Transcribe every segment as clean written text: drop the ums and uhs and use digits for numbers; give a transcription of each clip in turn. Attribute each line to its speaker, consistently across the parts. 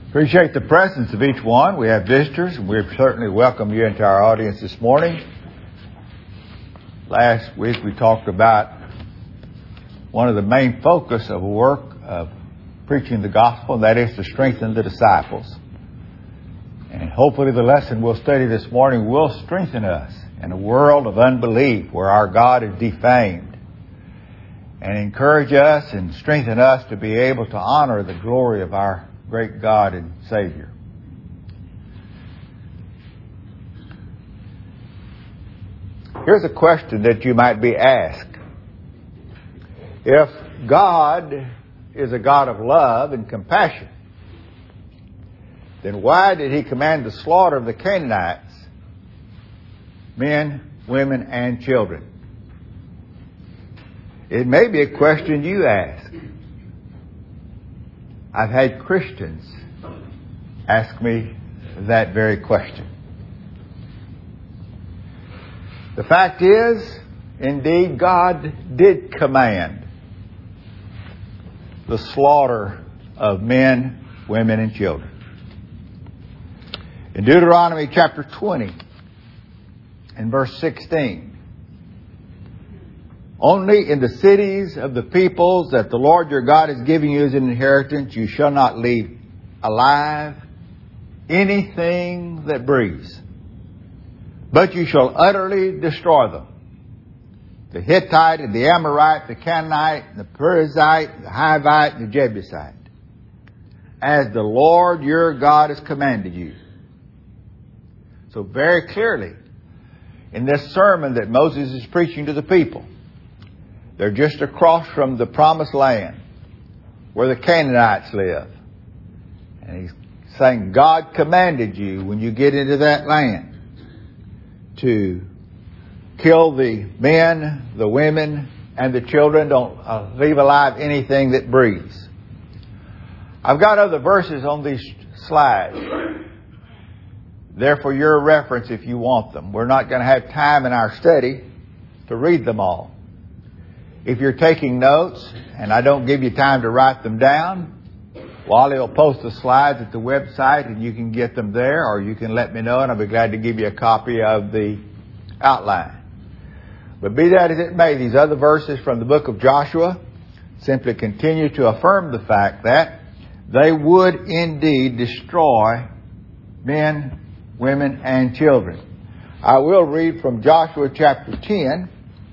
Speaker 1: Appreciate the presence of each one. We have visitors, and we certainly welcome you into our audience this morning. Last week we talked about one of the main focus of work of preaching the gospel, and that is to strengthen the disciples. And hopefully the lesson we'll study this morning will strengthen us in a world of unbelief where our God is defamed, and encourage us and strengthen us to be able to honor the glory of our great God and Savior. Here's a question that you might be asked. If God is a God of love and compassion, then why did He command the slaughter of the Canaanites, men, women, and children? It may be a question you ask. I've had Christians ask me that very question. The fact is, indeed, God did command the slaughter of men, women, and children. In Deuteronomy chapter 20, in verse 16, only in the cities of the peoples that the Lord your God is giving you as an inheritance, you shall not leave alive anything that breathes, but you shall utterly destroy them. The Hittite and the Amorite, the Canaanite, and the Perizzite, the Hivite, and the Jebusite, as the Lord your God has commanded you. So very clearly, in this sermon that Moses is preaching to the people, they're just across from the promised land where the Canaanites live. And he's saying, God commanded you when you get into that land to kill the men, the women, and the children. Don't leave alive anything that breathes. I've got other verses on these slides. They're for your reference if you want them. We're not going to have time in our study to read them all. If you're taking notes and I don't give you time to write them down, Wally will post the slides at the website and you can get them there, or you can let me know and I'll be glad to give you a copy of the outline. But be that as it may, these other verses from the book of Joshua simply continue to affirm the fact that they would indeed destroy men, women, and children. I will read from Joshua chapter 10.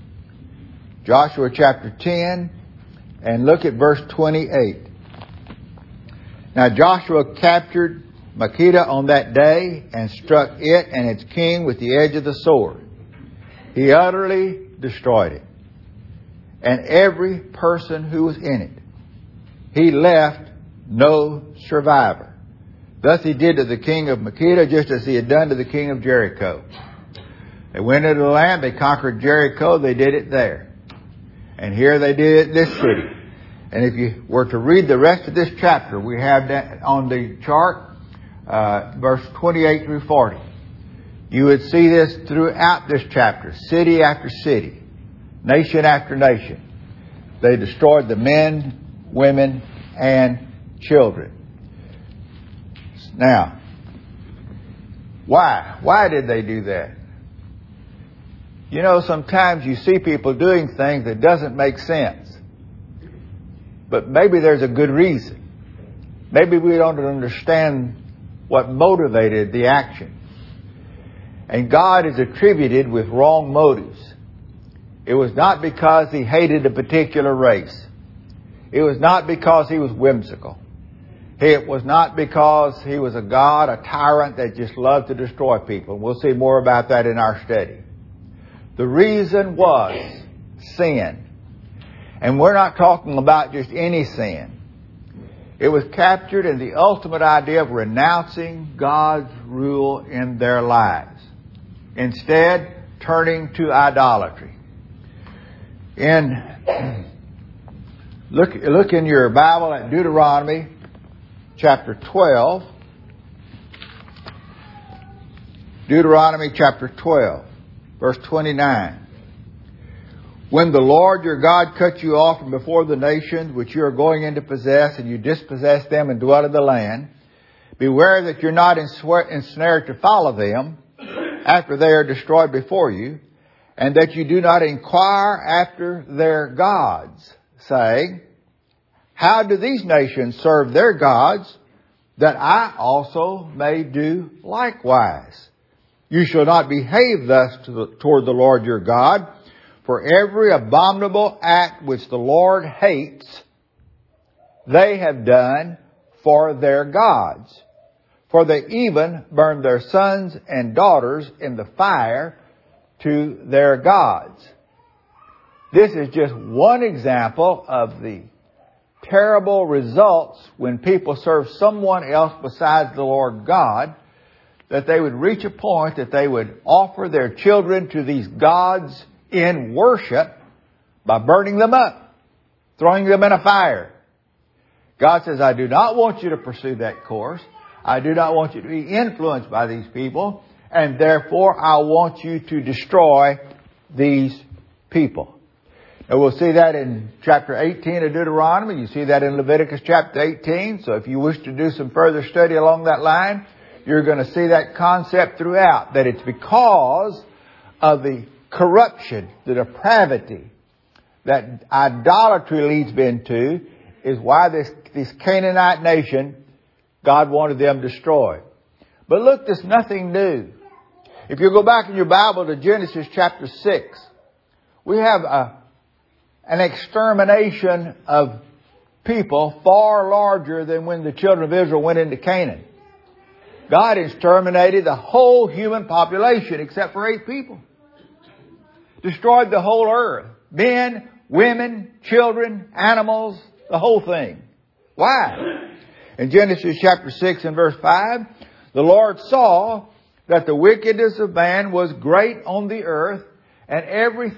Speaker 1: Joshua chapter 10, and look at verse 28. Now Joshua captured Makkedah on that day and struck it and its king with the edge of the sword. He utterly destroyed it, and every person who was in it. He left no survivor. Thus he did to the king of Makkedah just as he had done to the king of Jericho. They went into the land, they conquered Jericho, they did it there. And here they did it in this city. And if you were to read the rest of this chapter, we have that on the chart, verse 28 through 40. You would see this throughout this chapter, city after city, nation after nation. They destroyed the men, women, and children. Now, why? Why did they do that? You know, sometimes you see people doing things that doesn't make sense. But maybe there's a good reason. Maybe we don't understand what motivated the action. And God is attributed with wrong motives. It was not because He hated a particular race. It was not because He was whimsical. It was not because He was a God, a tyrant that just loved to destroy people. We'll see more about that in our study. The reason was sin. And we're not talking about just any sin. It was captured in the ultimate idea of renouncing God's rule in their lives. Instead, turning to idolatry. Look in your Bible at Deuteronomy chapter 12. Deuteronomy chapter 12. Verse 29. When the Lord your God cut you off from before the nations which you are going in to possess, and you dispossess them and dwell in the land, Beware that you're not ensnared to follow them after they are destroyed before you, and that you do not inquire after their gods, saying, how do these nations serve their gods, that I also may do likewise? You shall not behave thus toward the Lord your God, for every abominable act which the Lord hates, they have done for their gods. For they even burn their sons and daughters in the fire to their gods. This is just one example of the terrible results when people serve someone else besides the Lord God, that they would reach a point that they would offer their children to these gods in worship by burning them up, throwing them in a fire. God says, I do not want you to pursue that course. I do not want you to be influenced by these people, and therefore I want you to destroy these people. And we'll see that in chapter 18 of Deuteronomy. You see that in Leviticus chapter 18. So if you wish to do some further study along that line, you're going to see that concept throughout, that it's because of the corruption, the depravity that idolatry leads men to, is why this Canaanite nation, God wanted them destroyed. But look, there's nothing new. If you go back in your Bible to Genesis chapter 6, we have an extermination of people far larger than when the children of Israel went into Canaan. God exterminated the whole human population except for 8 people. Destroyed the whole earth. Men, women, children, animals, the whole thing. Why? In Genesis chapter 6 and verse 5, the Lord saw that the wickedness of man was great on the earth, and every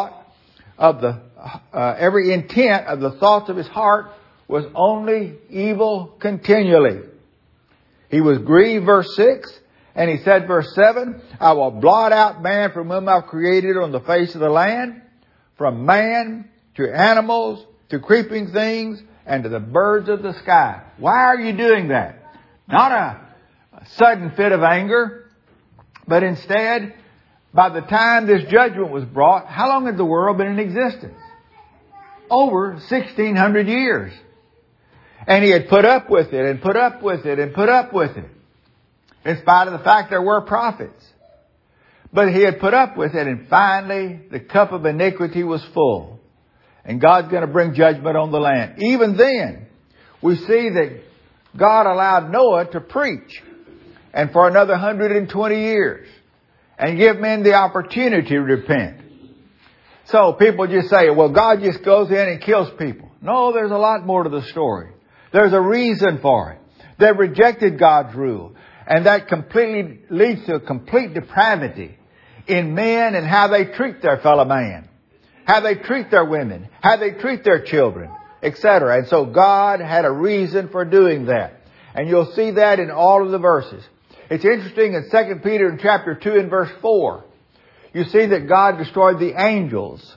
Speaker 1: intent of the thoughts of his heart was only evil continually. He was grieved, verse 6, and he said, verse 7, I will blot out man from whom I've created on the face of the land, from man to animals to creeping things and to the birds of the sky. Why are you doing that? Not a sudden fit of anger, but instead, by the time this judgment was brought, how long had the world been in existence? Over 1,600 years. And he had put up with it and put up with it and put up with it, in spite of the fact there were prophets. But he had put up with it, and finally the cup of iniquity was full. And God's going to bring judgment on the land. Even then, we see that God allowed Noah to preach, and for another 120 years, and give men the opportunity to repent. So people just say, well, God just goes in and kills people. No, there's a lot more to the story. There's a reason for it. They rejected God's rule. And that completely leads to a complete depravity in men and how they treat their fellow man, how they treat their women, how they treat their children, etc. And so God had a reason for doing that. And you'll see that in all of the verses. It's interesting in 2 Peter in chapter 2 and verse 4. You see that God destroyed the angels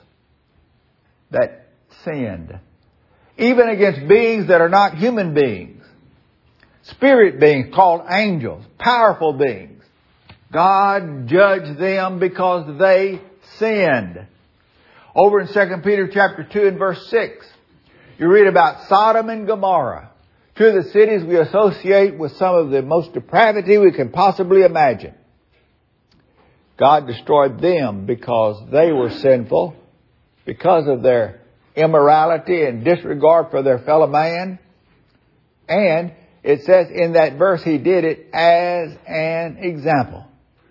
Speaker 1: that sinned. Even against beings that are not human beings. Spirit beings called angels. Powerful beings. God judged them because they sinned. Over in 2 Peter chapter 2 and verse 6, you read about Sodom and Gomorrah. Two of the cities we associate with some of the most depravity we can possibly imagine. God destroyed them because they were sinful, because of their immorality and disregard for their fellow man. And it says in that verse, He did it as an example.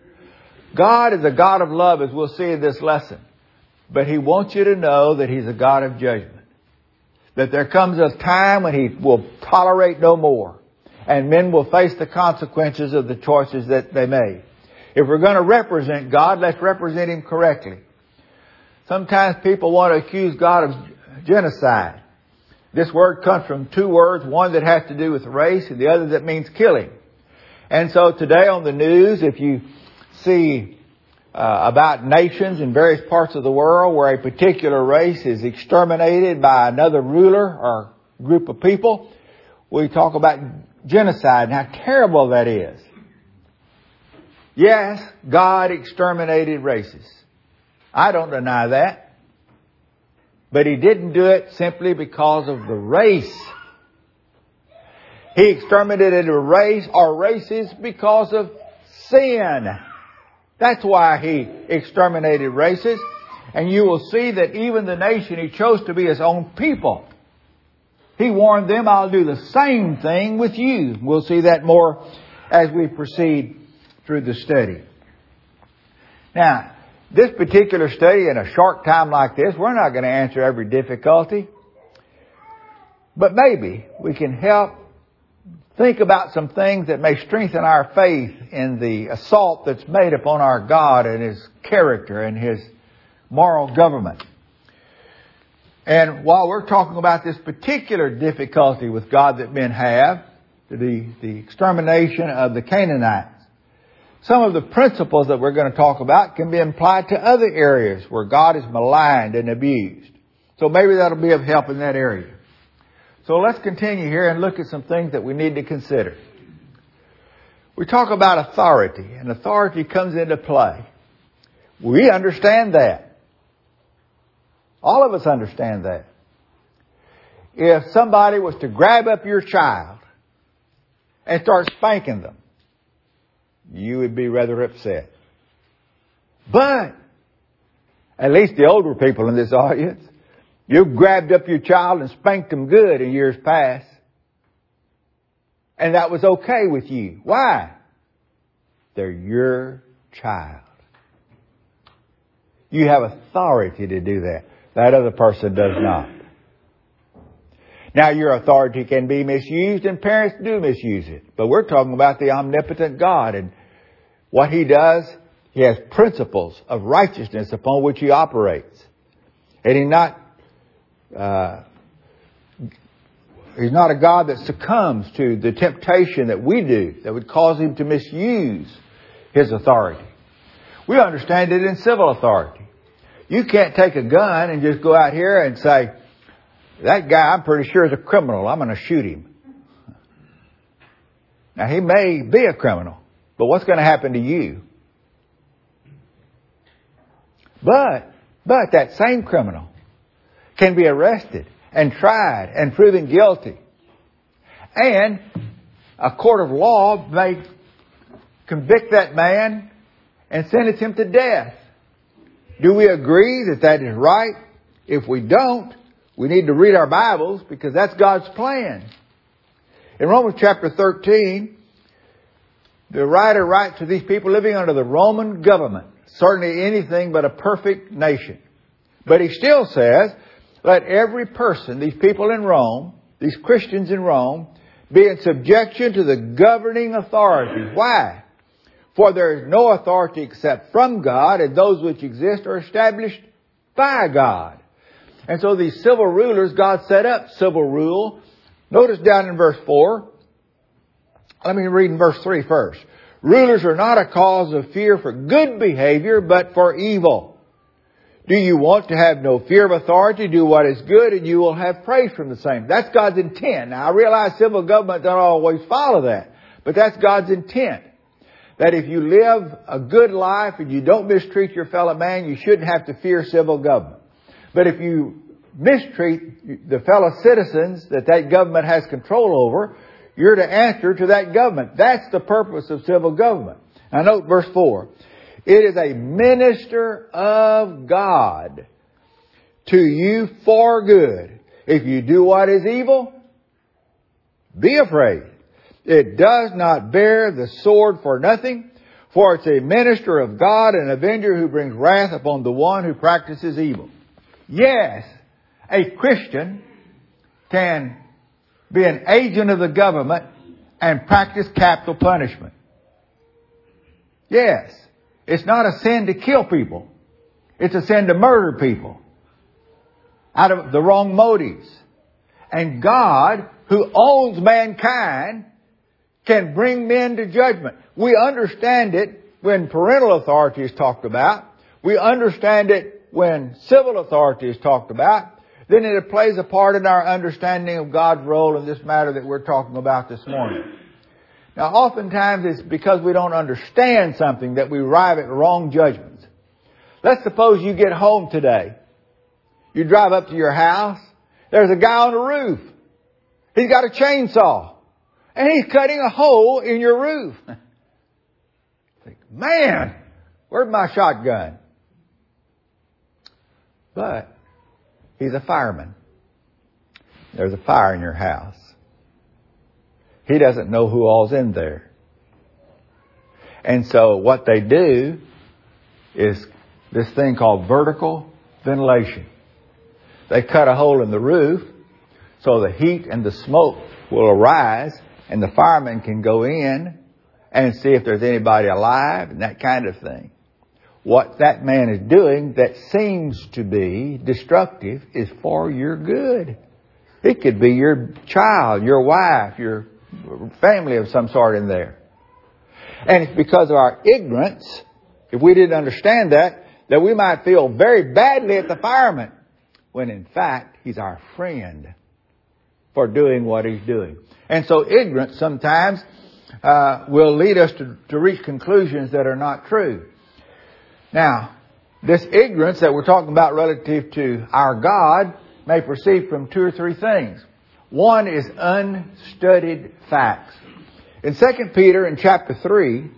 Speaker 1: God is a God of love, as we'll see in this lesson. But He wants you to know that He's a God of judgment. That there comes a time when He will tolerate no more. And men will face the consequences of the choices that they made. If we're going to represent God, let's represent Him correctly. Sometimes people want to accuse God of genocide. This word comes from two words, one that has to do with race and the other that means killing. And so today on the news, if you see about nations in various parts of the world where a particular race is exterminated by another ruler or group of people, we talk about genocide and how terrible that is. Yes, God exterminated races. I don't deny that. But He didn't do it simply because of the race. He exterminated a race or races because of sin. That's why He exterminated races. And you will see that even the nation He chose to be His own people, He warned them, I'll do the same thing with you. We'll see that more as we proceed through the study. Now, this particular study, in a short time like this, we're not going to answer every difficulty. But maybe we can help think about some things that may strengthen our faith in the assault that's made upon our God and His character and His moral government. And while we're talking about this particular difficulty with God that men have, the extermination of the Canaanites, some of the principles that we're going to talk about can be applied to other areas where God is maligned and abused. So maybe that'll be of help in that area. So let's continue here and look at some things that we need to consider. We talk about authority, and authority comes into play. We understand that. All of us understand that. If somebody was to grab up your child and start spanking them, you would be rather upset. But, at least the older people in this audience, you've grabbed up your child and spanked them good in years past. And that was okay with you. Why? They're your child. You have authority to do that. That other person does not. Now, your authority can be misused, and parents do misuse it. But we're talking about the omnipotent God, and what He does, He has principles of righteousness upon which He operates. And He's not a God that succumbs to the temptation that we do that would cause Him to misuse His authority. We understand it in civil authority. You can't take a gun and just go out here and say, that guy I'm pretty sure is a criminal. I'm going to shoot him. Now, he may be a criminal, but what's going to happen to you? But that same criminal can be arrested and tried and proven guilty. And a court of law may convict that man and sentence him to death. Do we agree that that is right? If we don't, we need to read our Bibles, because that's God's plan. In Romans chapter 13, the writer writes to these people living under the Roman government, certainly anything but a perfect nation. But he still says, let every person, these people in Rome, these Christians in Rome, be in subjection to the governing authorities. Why? For there is no authority except from God, and those which exist are established by God. And so these civil rulers, God set up civil rule. Notice down in verse 4. Let me read in verse 3 first. Rulers are not a cause of fear for good behavior, but for evil. Do you want to have no fear of authority? Do what is good, and you will have praise from the same. That's God's intent. Now, I realize civil government don't always follow that, but that's God's intent. That if you live a good life and you don't mistreat your fellow man, you shouldn't have to fear civil government. But if you mistreat the fellow citizens that government has control over, you're to answer to that government. That's the purpose of civil government. Now note verse 4. It is a minister of God to you for good. If you do what is evil, be afraid. It does not bear the sword for nothing, for it's a minister of God, an avenger who brings wrath upon the one who practices evil. Yes, a Christian can be an agent of the government and practice capital punishment. Yes, it's not a sin to kill people. It's a sin to murder people out of the wrong motives. And God, who owns mankind, can bring men to judgment. We understand it when parental authority is talked about. We understand it when civil authority is talked about. then it plays a part in our understanding of God's role in this matter that we're talking about this morning. Now, oftentimes it's because we don't understand something that we arrive at wrong judgments. Let's suppose you get home today. You drive up to your house. There's a guy on the roof. He's got a chainsaw. And he's cutting a hole in your roof. Think, man, where's my shotgun? But he's a fireman. There's a fire in your house. He doesn't know who all's in there. And so what they do is this thing called vertical ventilation. They cut a hole in the roof so the heat and the smoke will arise and the fireman can go in and see if there's anybody alive and that kind of thing. What that man is doing that seems to be destructive is for your good. It could be your child, your wife, your family of some sort in there. And it's because of our ignorance, if we didn't understand that we might feel very badly at the fireman, when in fact he's our friend for doing what he's doing. And so ignorance sometimes will lead us to reach conclusions that are not true. Now, this ignorance that we're talking about relative to our God may proceed from two or three things. One is unstudied facts. In 2 Peter in chapter 3,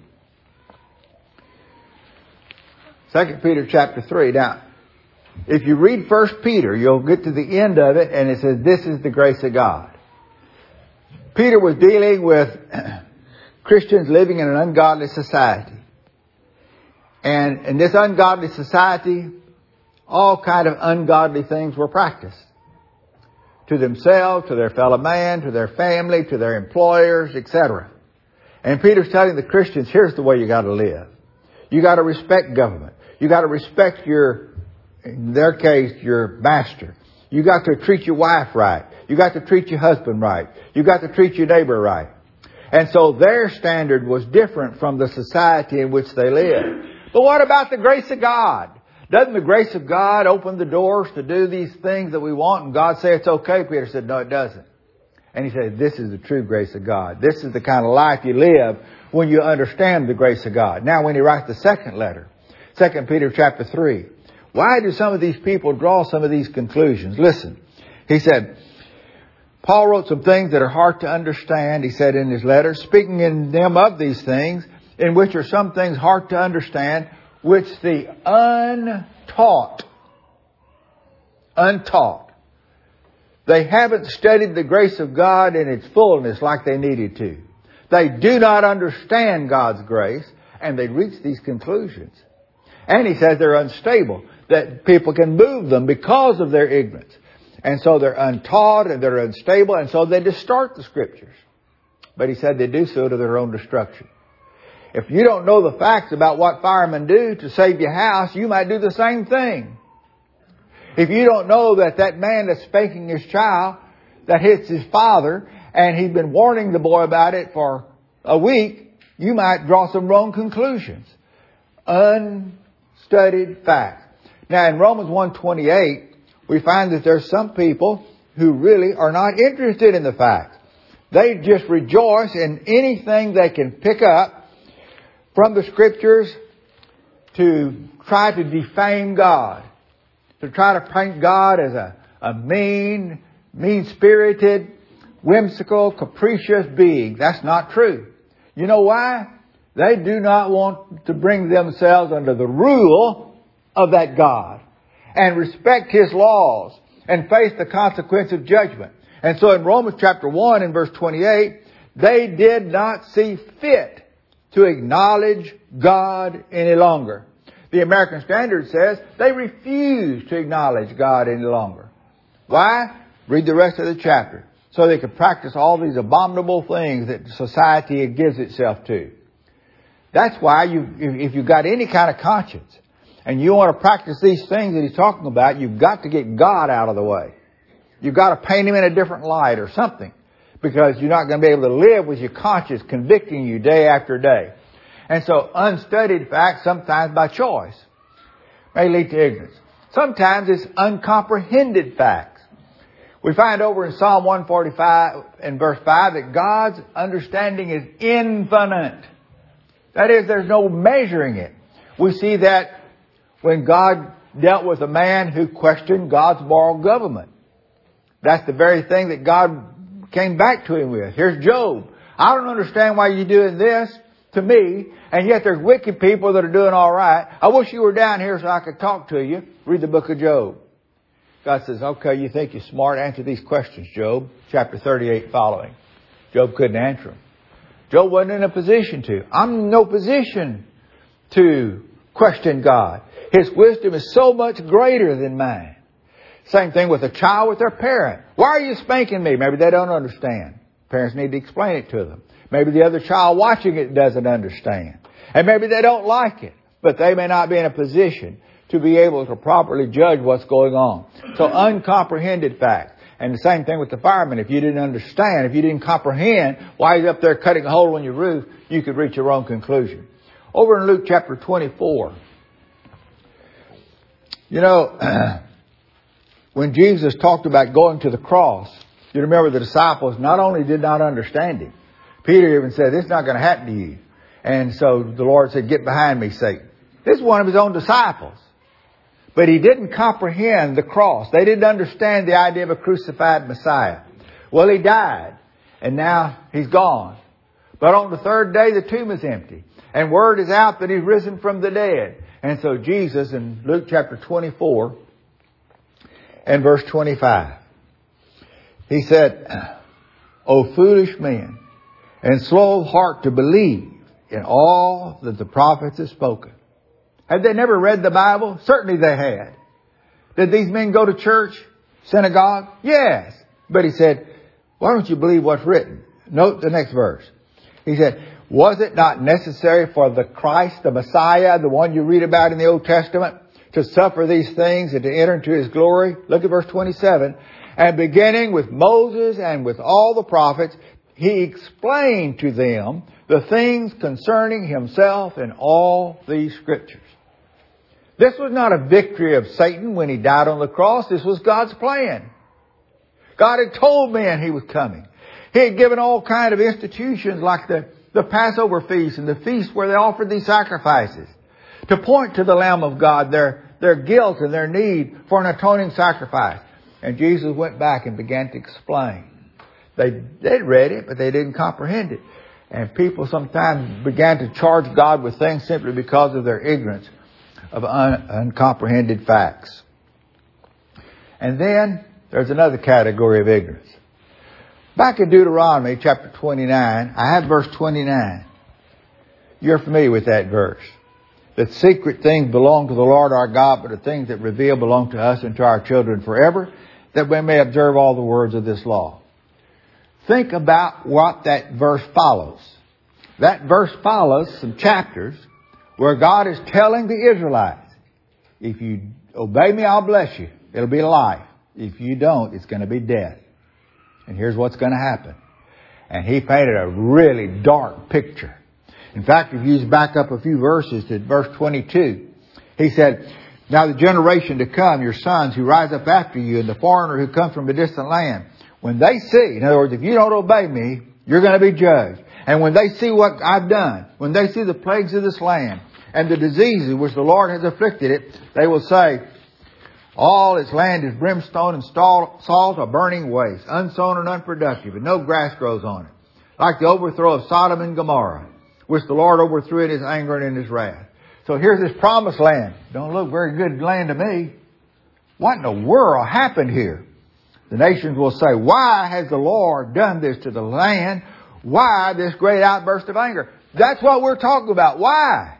Speaker 1: 2 Peter chapter 3, now, if you read 1 Peter, you'll get to the end of it and it says, this is the grace of God. Peter was dealing with Christians living in an ungodly society. And in this ungodly society, all kind of ungodly things were practiced. To themselves, to their fellow man, to their family, to their employers, etc. And Peter's telling the Christians, here's the way you got to live. You got to respect government. You got to respect in their case, your master. You got to treat your wife right. You got to treat your husband right. You got to treat your neighbor right. And so their standard was different from the society in which they lived. But what about the grace of God? Doesn't the grace of God open the doors to do these things that we want? And God say it's okay? Peter said, no, it doesn't. And he said, this is the true grace of God. This is the kind of life you live when you understand the grace of God. Now, when he writes the second letter, 2 Peter chapter 3, why do some of these people draw some of these conclusions? Listen, he said, Paul wrote some things that are hard to understand, he said in his letter, speaking in them of these things, in which are some things hard to understand, which the untaught, they haven't studied the grace of God in its fullness like they needed to. They do not understand God's grace, and they reach these conclusions. And he says they're unstable, that people can move them because of their ignorance. And so they're untaught and they're unstable, and so they distort the Scriptures. But he said they do so to their own destruction. If you don't know the facts about what firemen do to save your house, you might do the same thing. If you don't know that man that's spanking his child, that hits his father, and he's been warning the boy about it for a week, you might draw some wrong conclusions. Unstudied facts. Now in Romans 1:28, we find that there's some people who really are not interested in the facts. They just rejoice in anything they can pick up from the Scriptures to try to defame God, to try to paint God as a mean-spirited, whimsical, capricious being. That's not true. You know why? They do not want to bring themselves under the rule of that God and respect His laws and face the consequence of judgment. And so in Romans chapter 1 and verse 28, they did not see fit to acknowledge God any longer. The American Standard says they refuse to acknowledge God any longer. Why? Read the rest of the chapter. So they could practice all these abominable things that society gives itself to. That's why if you've got any kind of conscience and you want to practice these things that he's talking about, you've got to get God out of the way. You've got to paint Him in a different light or something, because you're not going to be able to live with your conscience convicting you day after day. And so unstudied facts, sometimes by choice, may lead to ignorance. Sometimes it's uncomprehended facts. We find over in Psalm 145 and verse 5 that God's understanding is infinite. That is, there's no measuring it. We see that when God dealt with a man who questioned God's moral government. That's the very thing that God came back to him with. Here's Job. I don't understand why you're doing this to me, and yet there's wicked people that are doing all right. I wish you were down here so I could talk to you. Read the book of Job. God says, okay, you think you're smart? Answer these questions, Job. Chapter 38 following. Job couldn't answer them. Job wasn't in a position to. I'm in no position to question God. His wisdom is so much greater than mine. Same thing with a child with their parent. Why are you spanking me? Maybe they don't understand. Parents need to explain it to them. Maybe the other child watching it doesn't understand. And maybe they don't like it. But they may not be in a position to be able to properly judge what's going on. So uncomprehended facts. And the same thing with the fireman. If you didn't understand, if you didn't comprehend why he's up there cutting a hole in your roof, you could reach your own conclusion. Over in Luke chapter 24. You know, when Jesus talked about going to the cross, you remember the disciples not only did not understand Him, Peter even said, this is not going to happen to you. And so the Lord said, get behind me, Satan. This is one of His own disciples. But he didn't comprehend the cross. They didn't understand the idea of a crucified Messiah. Well, He died, and now He's gone. But on the third day, the tomb is empty. And word is out that He's risen from the dead. And so Jesus, in Luke chapter 24 and verse 25, He said, O foolish men, and slow of heart to believe in all that the prophets have spoken. Had they never read the Bible? Certainly they had. Did these men go to church, synagogue? Yes. But He said, why don't you believe what's written? Note the next verse. He said, was it not necessary for the Christ, the Messiah, the one you read about in the Old Testament, to suffer these things and to enter into His glory? Look at verse 27. And beginning with Moses and with all the prophets, He explained to them the things concerning Himself in all these scriptures. This was not a victory of Satan when he died on the cross. This was God's plan. God had told men He was coming. He had given all kinds of institutions like the Passover feast and the feast where they offered these sacrifices to point to the Lamb of God, their guilt and their need for an atoning sacrifice. And Jesus went back and began to explain. They'd read it, but they didn't comprehend it. And people sometimes began to charge God with things simply because of their ignorance of uncomprehended facts. And then there's another category of ignorance. Back in Deuteronomy chapter 29, I have verse 29. You're familiar with that verse. That secret things belong to the Lord our God, but the things that reveal belong to us and to our children forever, that we may observe all the words of this law. Think about what that verse follows. That verse follows some chapters where God is telling the Israelites, if you obey me, I'll bless you. It'll be life. If you don't, it's going to be death. And here's what's going to happen. And He painted a really dark picture. In fact, if you back up a few verses to verse 22, He said, now the generation to come, your sons who rise up after you, and the foreigner who comes from a distant land, when they see, in other words, if you don't obey me, you're going to be judged. And when they see what I've done, when they see the plagues of this land and the diseases which the Lord has afflicted it, they will say, all its land is brimstone and salt, a burning waste, unsown and unproductive, and no grass grows on it. Like the overthrow of Sodom and Gomorrah, which the Lord overthrew in His anger and in His wrath. So here's this promised land. Don't look very good land to me. What in the world happened here? The nations will say, why has the Lord done this to the land? Why this great outburst of anger? That's what we're talking about. Why?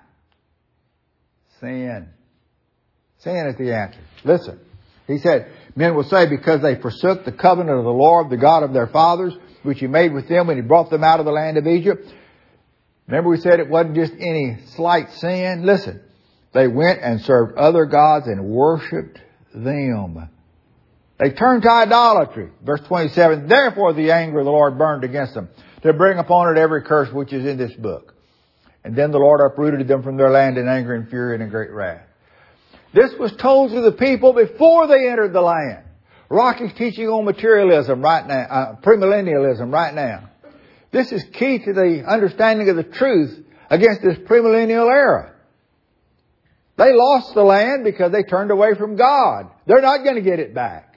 Speaker 1: Sin. Sin is the answer. Listen. He said, men will say, because they forsook the covenant of the Lord, the God of their fathers, which He made with them when He brought them out of the land of Egypt. Remember we said it wasn't just any slight sin? Listen. They went and served other gods and worshipped them. They turned to idolatry. Verse 27, therefore the anger of the Lord burned against them, to bring upon it every curse which is in this book. And then the Lord uprooted them from their land in anger and fury and in great wrath. This was told to the people before they entered the land. Rocky's teaching on materialism right now, premillennialism right now. This is key to the understanding of the truth against this premillennial era. They lost the land because they turned away from God. They're not going to get it back.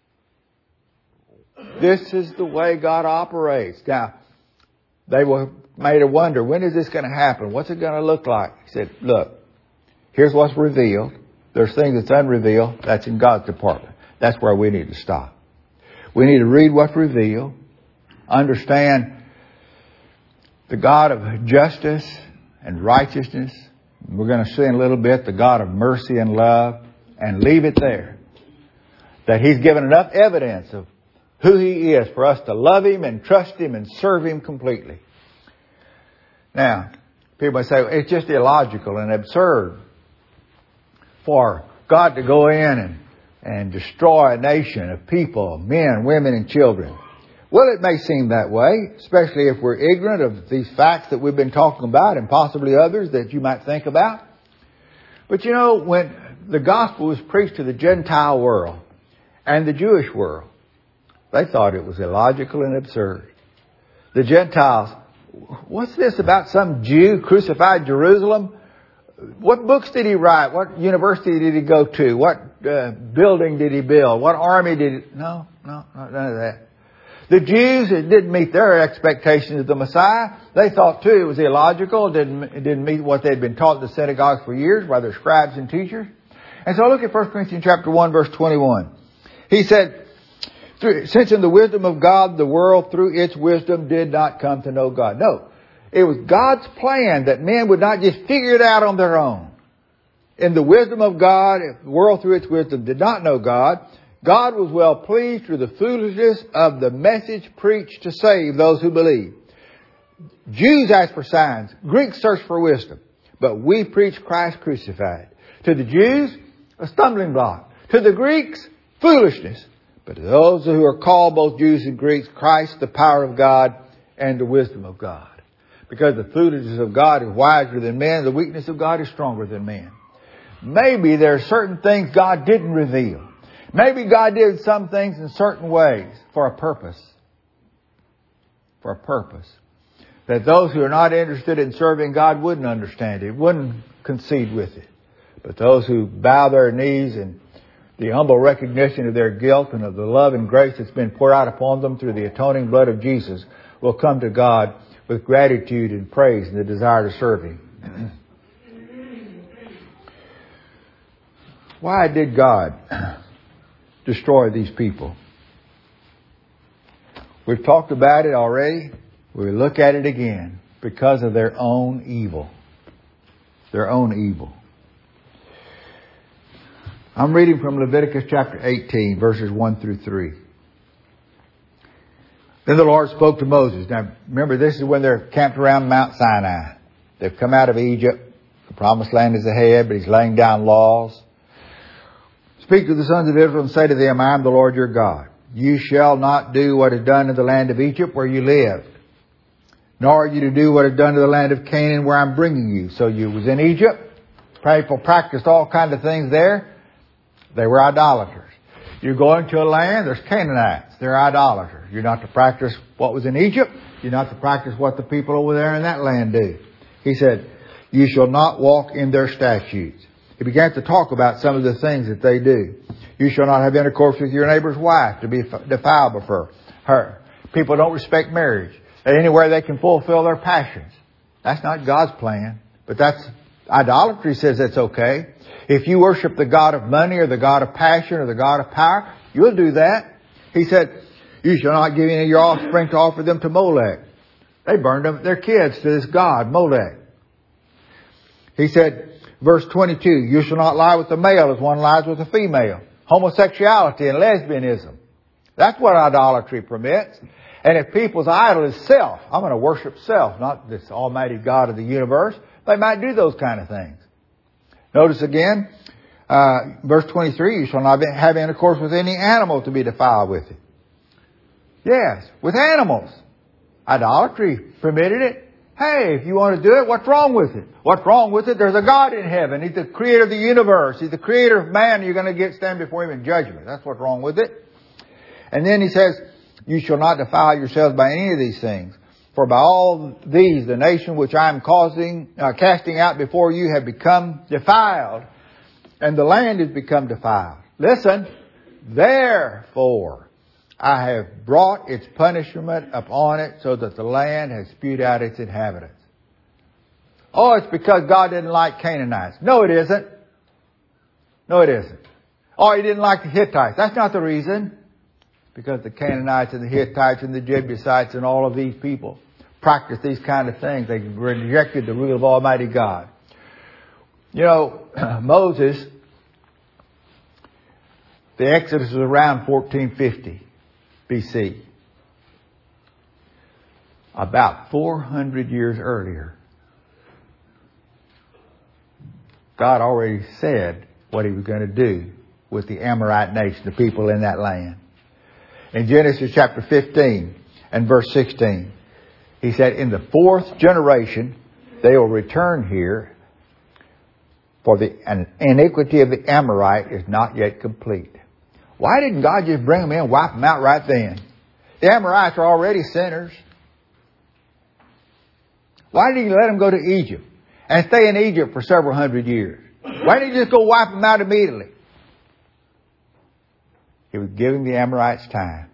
Speaker 1: This is the way God operates. Now, they were made to wonder, when is this going to happen? What's it going to look like? He said, look, here's what's revealed. There's things that's unrevealed. That's in God's department. That's where we need to stop. We need to read what's revealed, understand the God of justice and righteousness. We're going to see in a little bit the God of mercy and love, and leave it there. That He's given enough evidence of who He is for us to love Him and trust Him and serve Him completely. Now, people may say, it's just illogical and absurd for God to go in and destroy a nation of people, men, women, and children. Well, it may seem that way, especially if we're ignorant of these facts that we've been talking about and possibly others that you might think about. But you know, when the gospel was preached to the Gentile world and the Jewish world, they thought it was illogical and absurd. The Gentiles, what's this about some Jew crucified Jerusalem? What books did he write? What university did he go to? What building did he build? What army did he... No, none of that. The Jews, it didn't meet their expectations of the Messiah. They thought, too, it was illogical. It didn't meet what they'd been taught in the synagogues for years by their scribes and teachers. And so look at 1 Corinthians chapter 1, verse 21. He said, since in the wisdom of God, the world through its wisdom did not come to know God. No, it was God's plan that men would not just figure it out on their own. In the wisdom of God, if the world through its wisdom did not know God, God was well pleased through the foolishness of the message preached to save those who believe. Jews ask for signs. Greeks search for wisdom. But we preach Christ crucified. To the Jews, a stumbling block. To the Greeks, foolishness. But to those who are called, both Jews and Greeks, Christ, the power of God and the wisdom of God. Because the foolishness of God is wiser than men, the weakness of God is stronger than men. Maybe there are certain things God didn't reveal. Maybe God did some things in certain ways for a purpose. For a purpose. That those who are not interested in serving God wouldn't understand it, wouldn't concede with it. But those who bow their knees in the humble recognition of their guilt and of the love and grace that's been poured out upon them through the atoning blood of Jesus will come to God with gratitude and praise and the desire to serve Him. Why did God destroy these people? We've talked about it already. We'll look at it again. Because of their own evil. Their own evil. I'm reading from Leviticus chapter 18, verses 1 through 3. Then the Lord spoke to Moses. Now, remember, this is when they're camped around Mount Sinai. They've come out of Egypt. The promised land is ahead, but He's laying down laws. Speak to the sons of Israel and say to them, I am the Lord your God. You shall not do what is done in the land of Egypt where you lived, nor are you to do what is done to the land of Canaan where I'm bringing you. So you was in Egypt. People practiced all kinds of things there. They were idolaters. You go into a land, there's Canaanites. They're idolaters. You're not to practice what was in Egypt. You're not to practice what the people over there in that land do. He said, you shall not walk in their statutes. He began to talk about some of the things that they do. You shall not have intercourse with your neighbor's wife to be defiled before her. People don't respect marriage. Anywhere they can fulfill their passions. That's not God's plan. But that's idolatry says that's okay. If you worship the god of money or the god of passion or the god of power, you'll do that. He said, you shall not give any of your offspring to offer them to Molech. They burned them, their kids to this god, Molech. He said, verse 22, you shall not lie with a male as one lies with a female. Homosexuality and lesbianism. That's what idolatry permits. And if people's idol is self, I'm going to worship self, not this almighty God of the universe, they might do those kind of things. Notice again, verse 23, you shall not have intercourse with any animal to be defiled with it. Yes, with animals. Idolatry permitted it. Hey, if you want to do it, what's wrong with it? What's wrong with it? There's a God in heaven. He's the creator of the universe. He's the creator of man. You're going to stand before Him in judgment. That's what's wrong with it. And then he says, you shall not defile yourselves by any of these things. For by all these, the nation which I am casting out before you have become defiled, and the land has become defiled. Listen, therefore I have brought its punishment upon it, so that the land has spewed out its inhabitants. Oh, it's because God didn't like Canaanites. No, it isn't. No, it isn't. Oh, He didn't like the Hittites. That's not the reason. Because the Canaanites and the Hittites and the Jebusites and all of these people practiced these kind of things. They rejected the rule of Almighty God. You know, Moses, the Exodus was around 1450 BC. About 400 years earlier, God already said what He was going to do with the Amorite nation, the people in that land. In Genesis chapter 15 and verse 16, He said, in the fourth generation, they will return here, for the iniquity of the Amorite is not yet complete. Why didn't God just bring them in and wipe them out right then? The Amorites are already sinners. Why did He let them go to Egypt and stay in Egypt for several hundred years? Why didn't He just go wipe them out immediately? He was giving the Amorites time.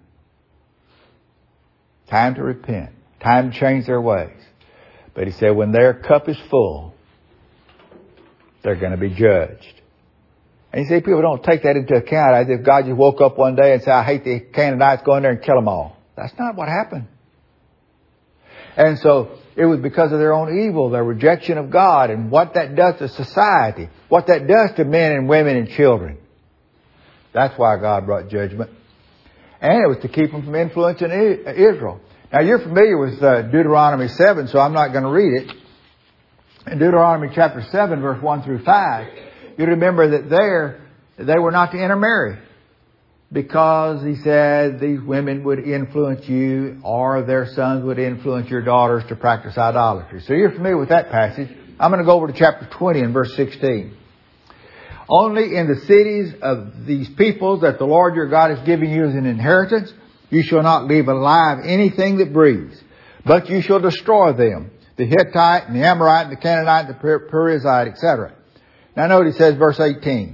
Speaker 1: Time to repent. Time to change their ways. But He said when their cup is full, they're going to be judged. And you see, people don't take that into account. As if God just woke up one day and said, I hate the Canaanites, go in there and kill them all. That's not what happened. And so it was because of their own evil, their rejection of God, and what that does to society, what that does to men and women and children. That's why God brought judgment. And it was to keep them from influencing Israel. Now you're familiar with Deuteronomy 7, so I'm not going to read it. In Deuteronomy chapter 7, verse 1 through 5, you remember that there, they were not to intermarry. Because He said these women would influence you, or their sons would influence your daughters to practice idolatry. So you're familiar with that passage. I'm going to go over to chapter 20 and verse 16. Only in the cities of these peoples that the Lord your God is giving you as an inheritance, you shall not leave alive anything that breathes, but you shall destroy them, the Hittite and the Amorite and the Canaanite and the Perizzite, etc. Now note He says, verse 18,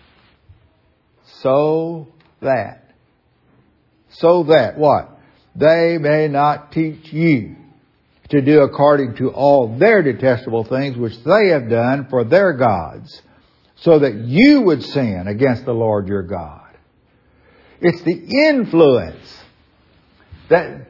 Speaker 1: so that what? They may not teach you to do according to all their detestable things which they have done for their gods, so that you would sin against the Lord your God. It's the influence that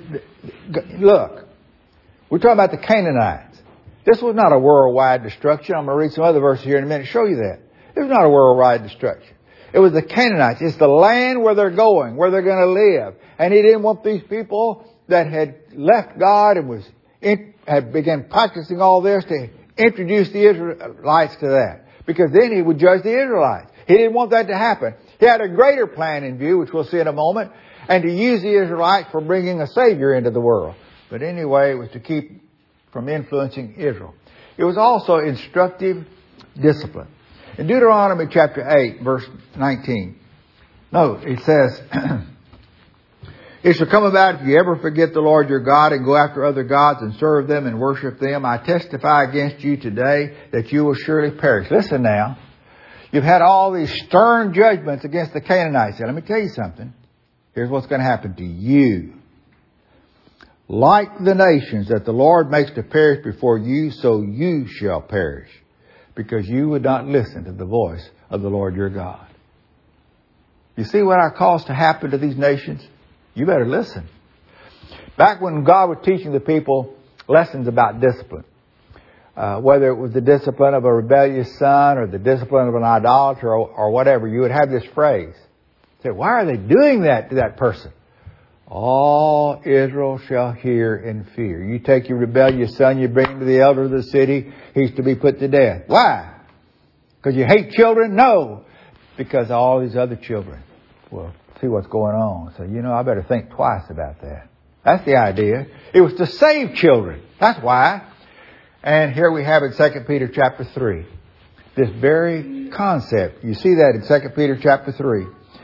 Speaker 1: look, we're talking about the Canaanites. This was not a worldwide destruction. I'm going to read some other verses here in a minute to show you that. It was not a worldwide destruction. It was the Canaanites. It's the land where they're going, where they're going to live. And He didn't want these people that had left God and had begun practicing all this to introduce the Israelites to that. Because then He would judge the Israelites. He didn't want that to happen. He had a greater plan in view, which we'll see in a moment, and to use the Israelites for bringing a Savior into the world. But anyway, it was to keep from influencing Israel. It was also instructive discipline. In Deuteronomy chapter 8, verse 19, no, it says, it shall come about if you ever forget the Lord your God and go after other gods and serve them and worship them, I testify against you today that you will surely perish. Listen now. You've had all these stern judgments against the Canaanites. Now, let me tell you something. Here's what's going to happen to you. Like the nations that the Lord makes to perish before you, so you shall perish, because you would not listen to the voice of the Lord your God. You see what our cause to happen to these nations? You better listen. Back when God was teaching the people lessons about discipline, whether it was the discipline of a rebellious son or the discipline of an idolater or whatever, you would have this phrase. Say, why are they doing that to that person? All Israel shall hear and fear. You take your rebellious son, you bring him to the elder of the city, he's to be put to death. Why? Because you hate children? No. Because all these other children will see what's going on. So, I better think twice about that. That's the idea. It was to save children. That's why. And here we have in 2 Peter chapter 3. This very concept. You see that in 2 Peter chapter 3.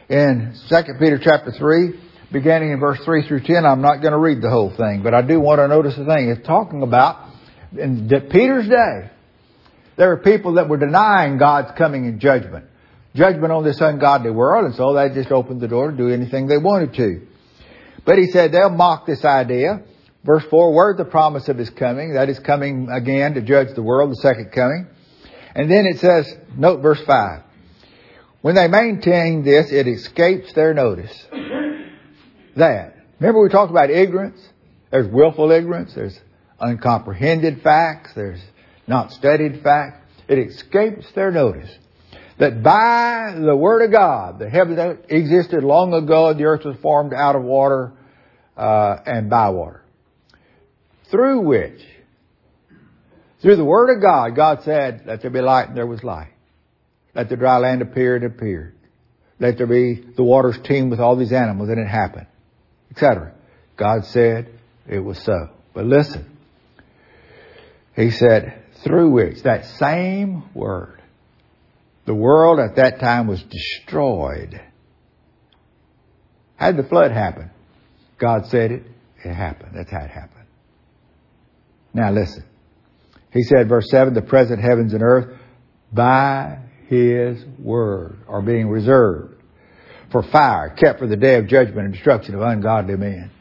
Speaker 1: in 2 Peter chapter 3, beginning in verse 3 through 10. I'm not going to read the whole thing, but I do want to notice the thing. It's talking about in Peter's day, there were people that were denying God's coming in judgment. Judgment on this ungodly world, and so they just opened the door to do anything they wanted to. But he said they'll mock this idea. Verse 4, where's the promise of His coming? That is coming again to judge the world, the second coming. And then it says, note verse 5. When they maintain this, it escapes their notice. That. Remember we talked about ignorance? There's willful ignorance. There's uncomprehended facts. There's not studied facts. It escapes their notice that by the Word of God, the heaven that existed long ago, the earth was formed out of water and by water. Through which, through the Word of God, God said, let there be light, and there was light. Let the dry land appear, and it appeared. Let there be the waters teem with all these animals, and it happened, etc. God said it was so. But listen, He said, through which, that same Word, the world at that time was destroyed. How did the flood happen? God said it, it happened. That's how it happened. Now listen. He said, verse 7, the present heavens and earth by His Word are being reserved for fire, kept for the day of judgment and destruction of ungodly men.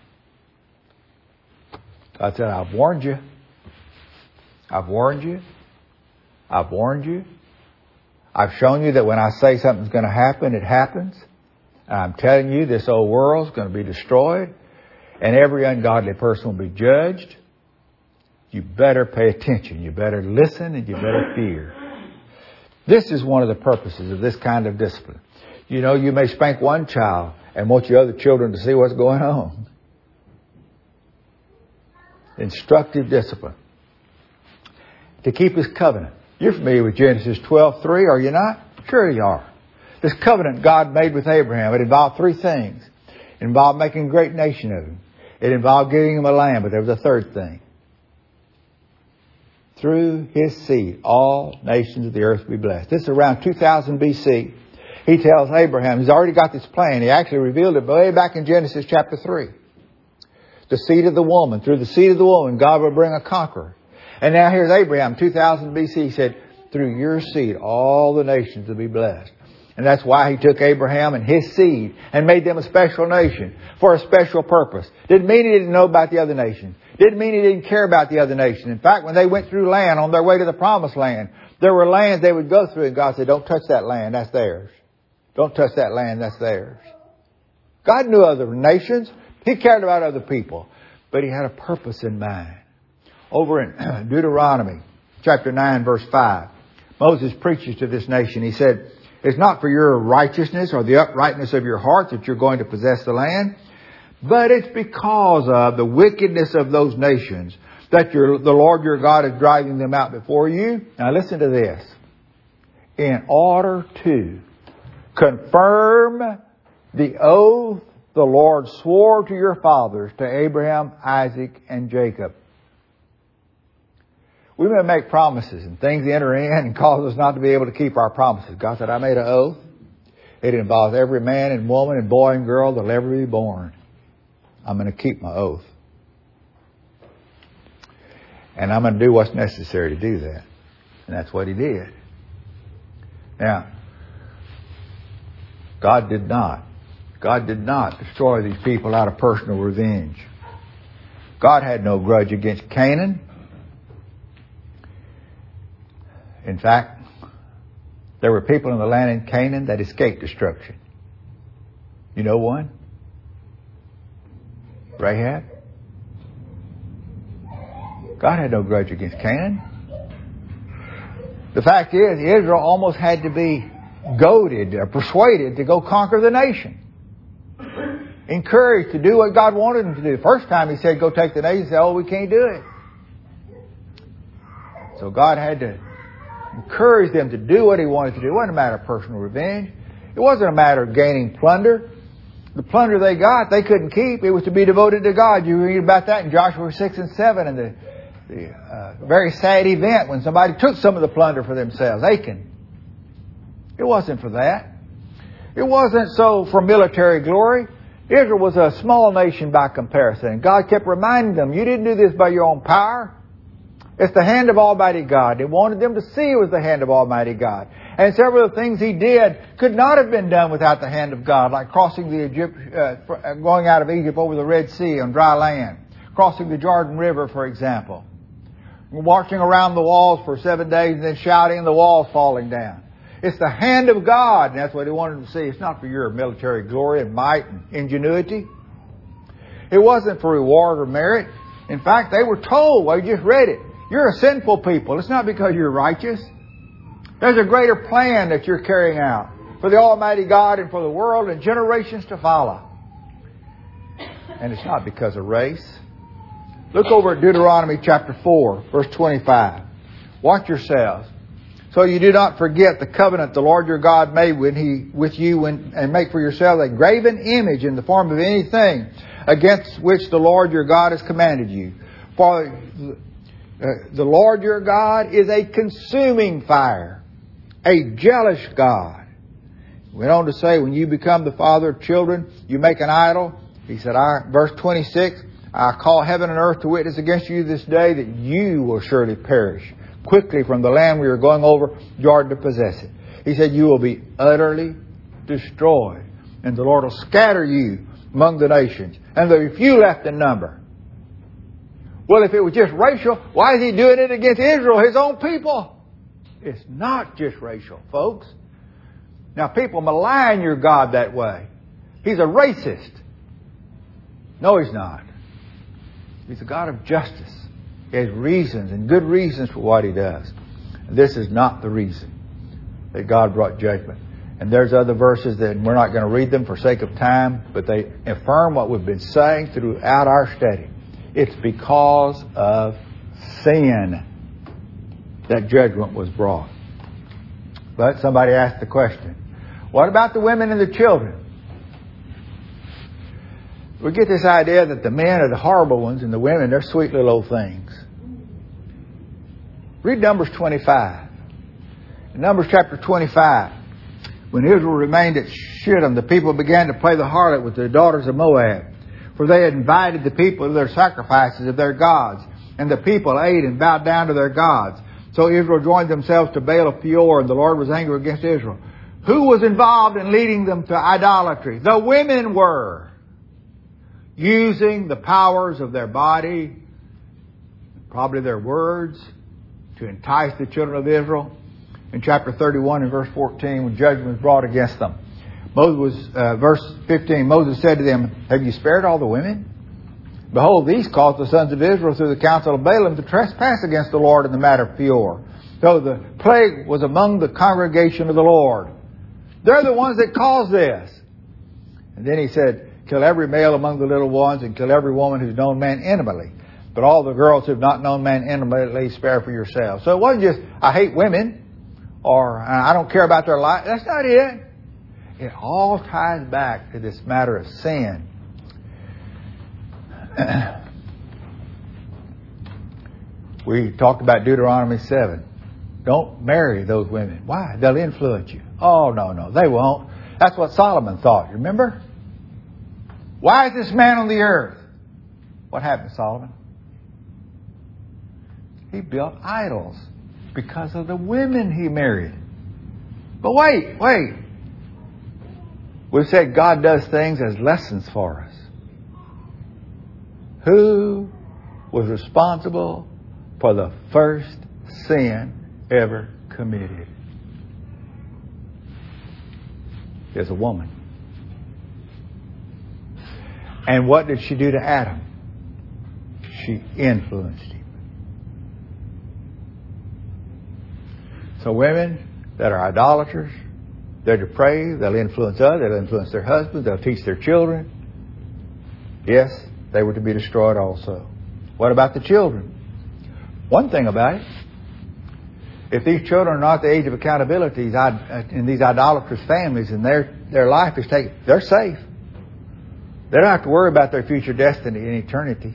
Speaker 1: God said, I've warned you. I've warned you. I've warned you. I've shown you that when I say something's going to happen, it happens. And I'm telling you this old world's going to be destroyed and every ungodly person will be judged. You better pay attention. You better listen and you better fear. This is one of the purposes of this kind of discipline. You know, you may spank one child and want your other children to see what's going on. Instructive discipline. To keep His covenant. You're familiar with Genesis 12:3, are you not? Sure you are. This covenant God made with Abraham, it involved three things. It involved making a great nation of him. It involved giving him a land, but there was a third thing. Through his seed, all nations of the earth will be blessed. This is around 2000 BC. He tells Abraham, he's already got this plan. He actually revealed it way back in Genesis chapter 3. The seed of the woman. Through the seed of the woman, God will bring a conqueror. And now here's Abraham, 2000 BC. He said, through your seed, all the nations will be blessed. And that's why He took Abraham and his seed and made them a special nation for a special purpose. Didn't mean He didn't know about the other nations. Didn't mean He didn't care about the other nations. In fact, when they went through land on their way to the promised land, there were lands they would go through and God said, don't touch that land, that's theirs. Don't touch that land, that's theirs. God knew other nations. He cared about other people. But He had a purpose in mind. Over in Deuteronomy chapter 9 verse 5, Moses preaches to this nation. He said, it's not for your righteousness or the uprightness of your heart that you're going to possess the land, but it's because of the wickedness of those nations that the Lord your God is driving them out before you. Now listen to this. In order to confirm the oath the Lord swore to your fathers, to Abraham, Isaac, and Jacob. We may make promises and things enter in and cause us not to be able to keep our promises. God said, I made an oath. It involves every man and woman and boy and girl that'll ever be born. I'm going to keep my oath. And I'm going to do what's necessary to do that. And that's what He did. Now, God did not destroy these people out of personal revenge. God had no grudge against Canaan. In fact, there were people in the land in Canaan that escaped destruction. You know one? Rahab. God had no grudge against Canaan. The fact is, Israel almost had to be goaded or persuaded to go conquer the nation. Encouraged to do what God wanted them to do. The first time He said, go take the nation, He said, oh, we can't do it. So God had to encourage them to do what He wanted to do. It wasn't a matter of personal revenge. It wasn't a matter of gaining plunder. The plunder they got, they couldn't keep. It was to be devoted to God. You read about that in Joshua 6 and 7 and the very sad event when somebody took some of the plunder for themselves. Achan. It wasn't for that. It wasn't so for military glory. Israel was a small nation by comparison. God kept reminding them, you didn't do this by your own power. It's the hand of Almighty God. He wanted them to see it was the hand of Almighty God. And several of the things He did could not have been done without the hand of God, like crossing going out of Egypt over the Red Sea on dry land, crossing the Jordan River, for example, marching around the walls for 7 days and then shouting and the walls falling down. It's the hand of God, and that's what He wanted them to see. It's not for your military glory and might and ingenuity. It wasn't for reward or merit. In fact, they were told, well, you just read it, you're a sinful people. It's not because you're righteous. There's a greater plan that you're carrying out for the Almighty God and for the world and generations to follow. And it's not because of race. Look over at Deuteronomy chapter 4, verse 25. Watch yourselves. So you do not forget the covenant the Lord your God made with you and make for yourselves a graven image in the form of anything against which the Lord your God has commanded you. For the Lord your God is a consuming fire, a jealous God. He went on to say, when you become the father of children, you make an idol. He said, verse 26, I call heaven and earth to witness against you this day that you will surely perish quickly from the land we are going over Jordan to possess it. He said, you will be utterly destroyed, and the Lord will scatter you among the nations, and there will be few left in number. Well, if it was just racial, why is He doing it against Israel, His own people? It's not just racial, folks. Now, people malign your God that way. He's a racist. No, He's not. He's a God of justice. He has reasons and good reasons for what He does. And this is not the reason that God brought judgment. And there's other verses that we're not going to read them for sake of time, but they affirm what we've been saying throughout our study. It's because of sin that judgment was brought. But somebody asked the question, what about the women and the children? We get this idea that the men are the horrible ones and the women, they're sweet little old things. Read Numbers 25. In Numbers chapter 25, when Israel remained at Shittim, the people began to play the harlot with the daughters of Moab. For they had invited the people to their sacrifices of their gods. And the people ate and bowed down to their gods. So Israel joined themselves to Baal of Peor, and the Lord was angry against Israel. Who was involved in leading them to idolatry? The women were. Using the powers of their body, probably their words, to entice the children of Israel. In chapter 31 and verse 14, when judgment was brought against them. Verse 15, Moses said to them, have you spared all the women? Behold, these caused the sons of Israel through the counsel of Balaam to trespass against the Lord in the matter of Peor. So the plague was among the congregation of the Lord. They're the ones that caused this. And then He said, kill every male among the little ones and kill every woman who's known man intimately. But all the girls who have not known man intimately spare for yourselves. So it wasn't just, I hate women or I don't care about their life. That's not it. It all ties back to this matter of sin. We talked about Deuteronomy 7. Don't marry those women. Why? They'll influence you. Oh, no, they won't. That's what Solomon thought. Remember? Why is this man on the earth? What happened to Solomon? He built idols because of the women he married. But wait. We've said God does things as lessons for us. Who was responsible for the first sin ever committed? It's a woman. And what did she do to Adam? She influenced him. So women that are idolaters, they're depraved, they'll influence others, they'll influence their husbands, they'll teach their children. Yes, they were to be destroyed also. What about the children? One thing about it, if these children are not the age of accountability in these idolatrous families and their life is taken, they're safe. They don't have to worry about their future destiny in eternity.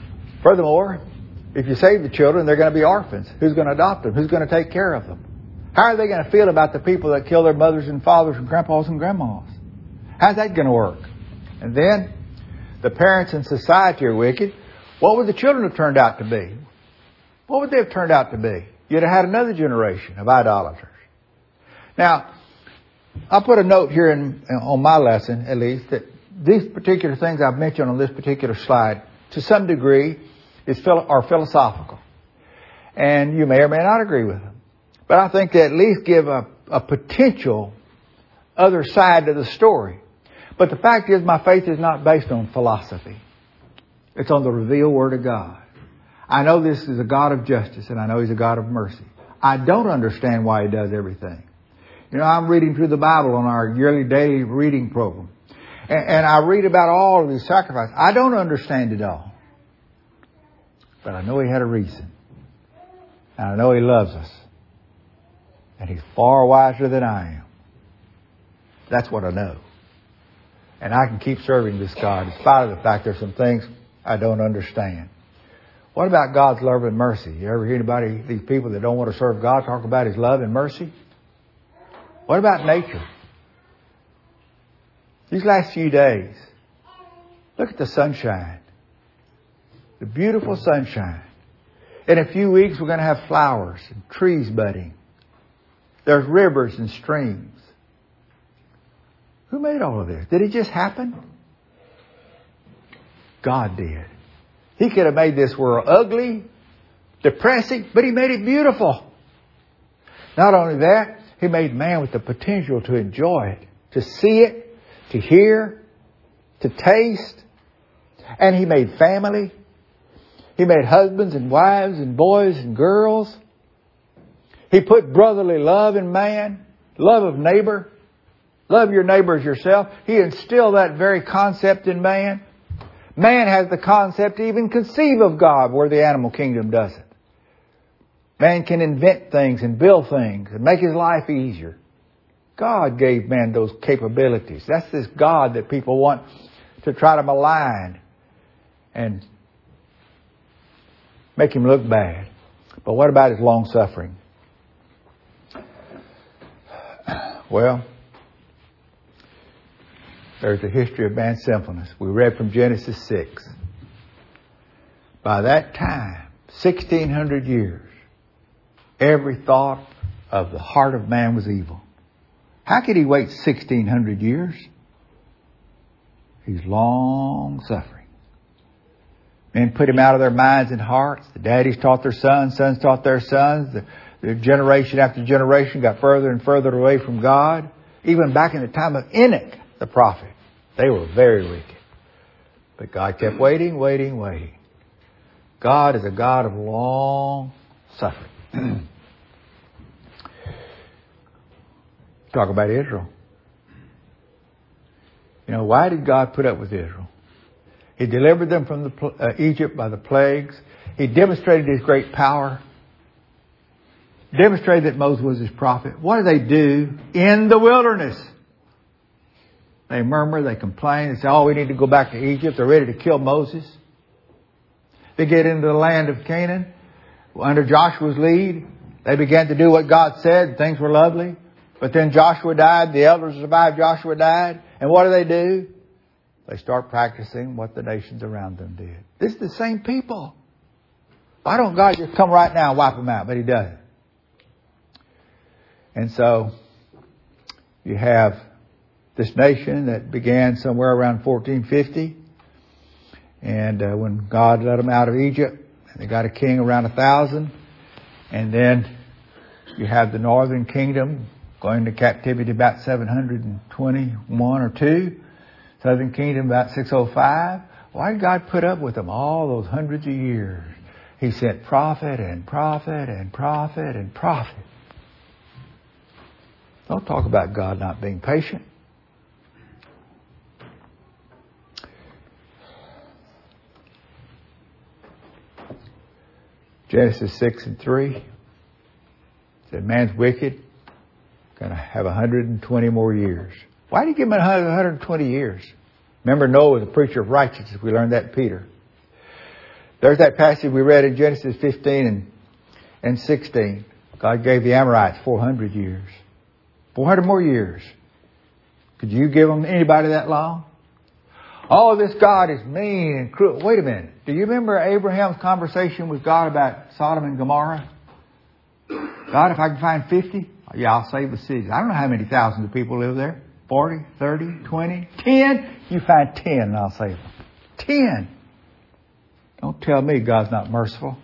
Speaker 1: Furthermore, if you save the children, they're going to be orphans. Who's going to adopt them? Who's going to take care of them? How are they going to feel about the people that kill their mothers and fathers and grandpas and grandmas? How's that going to work? And then the parents in society are wicked. What would the children have turned out to be? What would they have turned out to be? You'd have had another generation of idolaters. Now, I'll put a note here on my lesson, at least, that these particular things I've mentioned on this particular slide, to some degree, are philosophical. And you may or may not agree with them. But I think they at least give a potential other side to the story. But the fact is, my faith is not based on philosophy. It's on the revealed Word of God. I know this is a God of justice, and I know He's a God of mercy. I don't understand why He does everything. You know, I'm reading through the Bible on our yearly daily reading program. And I read about all of these sacrifices. I don't understand it all. But I know He had a reason. And I know He loves us. And He's far wiser than I am. That's what I know. And I can keep serving this God in spite of the fact there's some things I don't understand. What about God's love and mercy? You ever hear anybody, these people that don't want to serve God, talk about His love and mercy? What about nature? These last few days, look at the sunshine. The beautiful sunshine. In a few weeks, we're going to have flowers and trees budding. There's rivers and streams. Who made all of this? Did it just happen? God did. He could have made this world ugly, depressing, but He made it beautiful. Not only that, He made man with the potential to enjoy it, to see it, to hear, to taste. And He made family. He made husbands and wives and boys and girls. He put brotherly love in man, love of neighbor. Love your neighbor as yourself. He instilled that very concept in man. Man has the concept to even conceive of God where the animal kingdom doesn't. Man can invent things and build things and make his life easier. God gave man those capabilities. That's this God that people want to try to malign and make Him look bad. But what about His long suffering? Well, there's the history of man's sinfulness. We read from Genesis 6. By that time, 1,600 years, every thought of the heart of man was evil. How could He wait 1,600 years? He's long suffering. Men put Him out of their minds and hearts. The daddies taught their sons taught their sons. The generation after generation got further and further away from God. Even back in the time of Enoch, the prophet, they were very wicked. But God kept waiting. God is a God of long suffering. Talk about Israel. You know, why did God put up with Israel? He delivered them from Egypt by the plagues. He demonstrated His great power. Demonstrated that Moses was His prophet. What do they do in the wilderness? They murmur, they complain, they say, we need to go back to Egypt. They're ready to kill Moses. They get into the land of Canaan. Under Joshua's lead, they began to do what God said. Things were lovely. But then Joshua died. The elders survived. Joshua died. And what do? They start practicing what the nations around them did. This is the same people. Why don't God just come right now and wipe them out? But He doesn't. And so you have this nation that began somewhere around 1450. And when God let them out of Egypt, they got a king around 1000. And then you have the northern kingdom going to captivity about 721 or 2. Southern kingdom about 605. Why did God put up with them all those hundreds of years? He sent prophet and prophet and prophet and prophet. Don't talk about God not being patient. Genesis 6:3 said man's wicked, going to have 120 more years. Why did He give him 120 years? Remember, Noah was a preacher of righteousness. We learned that in Peter. There's that passage we read in Genesis 15 and 16. God gave the Amorites 400 years. 400 more years. Could you give them anybody that long? Oh, this God is mean and cruel. Wait a minute. Do you remember Abraham's conversation with God about Sodom and Gomorrah? God, if I can find 50, yeah, I'll save the cities. I don't know how many thousands of people live there. 40, 30, 20, 10. You find 10 and I'll save them. 10. Don't tell me God's not merciful.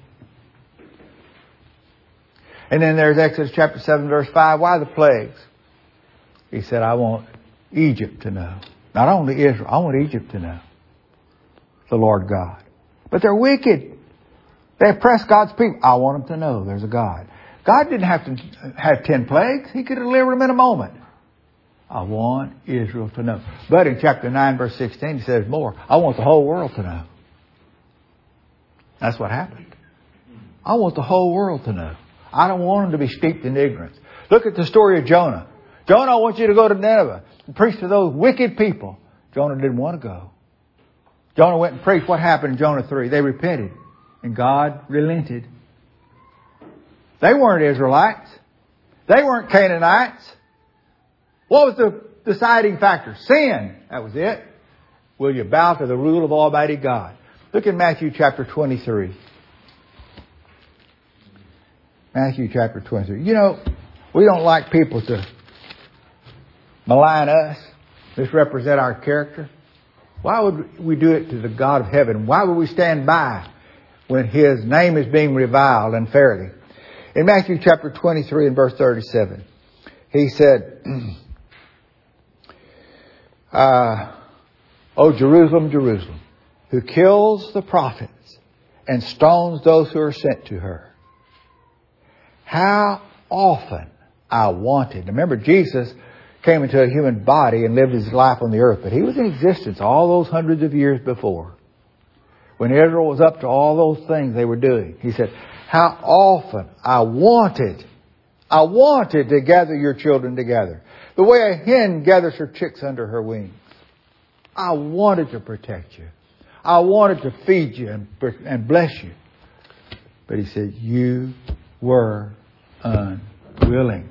Speaker 1: And then there's Exodus chapter 7 verse 5. Why the plagues? He said, I want Egypt to know. Not only Israel, I want Egypt to know. The Lord God. But they're wicked. They oppress God's people. I want them to know there's a God. God didn't have to have 10 plagues. He could have delivered them in a moment. I want Israel to know. But in chapter 9 verse 16 he says more. I want the whole world to know. That's what happened. I want the whole world to know. I don't want them to be steeped in ignorance. Look at the story of Jonah. Jonah, I want you to go to Nineveh and preach to those wicked people. Jonah didn't want to go. Jonah went and preached. What happened in Jonah 3? They repented. And God relented. They weren't Israelites. They weren't Canaanites. What was the deciding factor? Sin. That was it. Will you bow to the rule of Almighty God? Look at Matthew chapter 23. Matthew chapter 23. You know, we don't like people to malign us, misrepresent our character. Why would we do it to the God of heaven? Why would we stand by when His name is being reviled unfairly? In Matthew chapter 23 and verse 37, He said, O Jerusalem, Jerusalem, who kills the prophets and stones those who are sent to her. How often I wanted. Remember, Jesus came into a human body and lived His life on the earth, but He was in existence all those hundreds of years before. When Israel was up to all those things they were doing, He said, how often I wanted to gather your children together. The way a hen gathers her chicks under her wings. I wanted to protect you. I wanted to feed you and bless you. But He said, you were unwilling.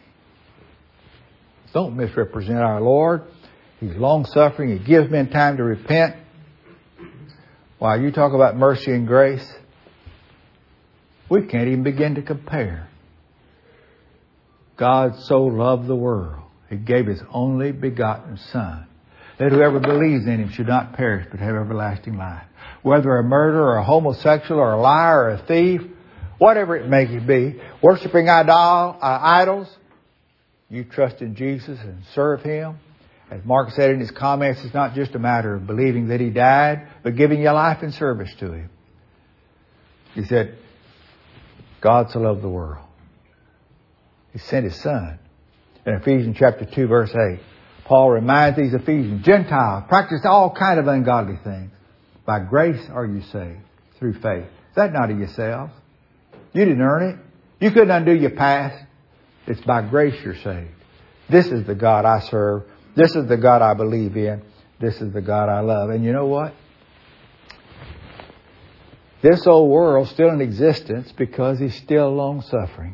Speaker 1: Don't misrepresent our Lord. He's long-suffering. He gives men time to repent. While you talk about mercy and grace, we can't even begin to compare. God so loved the world, He gave His only begotten Son, that whoever believes in Him should not perish but have everlasting life. Whether a murderer or a homosexual or a liar or a thief, whatever it may be, worshiping idols, you trust in Jesus and serve Him. As Mark said in his comments, it's not just a matter of believing that He died, but giving your life in service to Him. He said, God so loved the world. He sent His Son. In Ephesians chapter 2 verse 8, Paul reminds these Ephesians, Gentiles, practice all kind of ungodly things. By grace are you saved through faith. Is that not of yourselves? You didn't earn it. You couldn't undo your past. It's by grace you're saved. This is the God I serve. This is the God I believe in. This is the God I love. And you know what? This old world's still in existence because He's still long-suffering.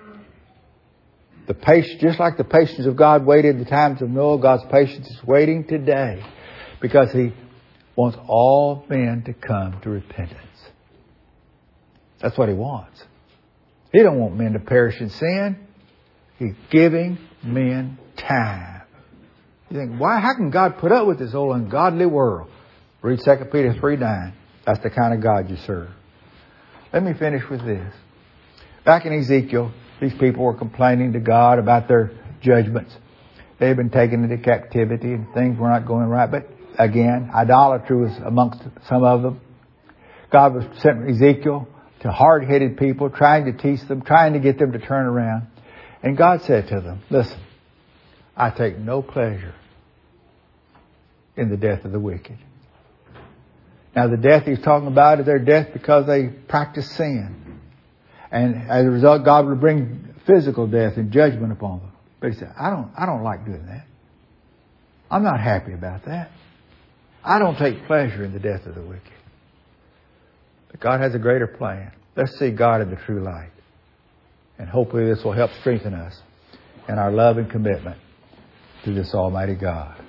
Speaker 1: Just like the patience of God waited in the times of Noah, God's patience is waiting today because He wants all men to come to repentance. That's what He wants. He don't want men to perish in sin. He's giving men time. You think, why? How can God put up with this old ungodly world? Read 2 Peter 3:9. That's the kind of God you serve. Let me finish with this. Back in Ezekiel, these people were complaining to God about their judgments. They had been taken into captivity and things were not going right. But again, idolatry was amongst some of them. God was sent Ezekiel to hard-headed people, trying to teach them, trying to get them to turn around. And God said to them, listen, I take no pleasure in the death of the wicked. Now, the death He's talking about is their death because they practice sin. And as a result, God will bring physical death and judgment upon them. But He said, I don't like doing that. I'm not happy about that. I don't take pleasure in the death of the wicked. But God has a greater plan. Let's see God in the true light. And hopefully this will help strengthen us in our love and commitment to this Almighty God.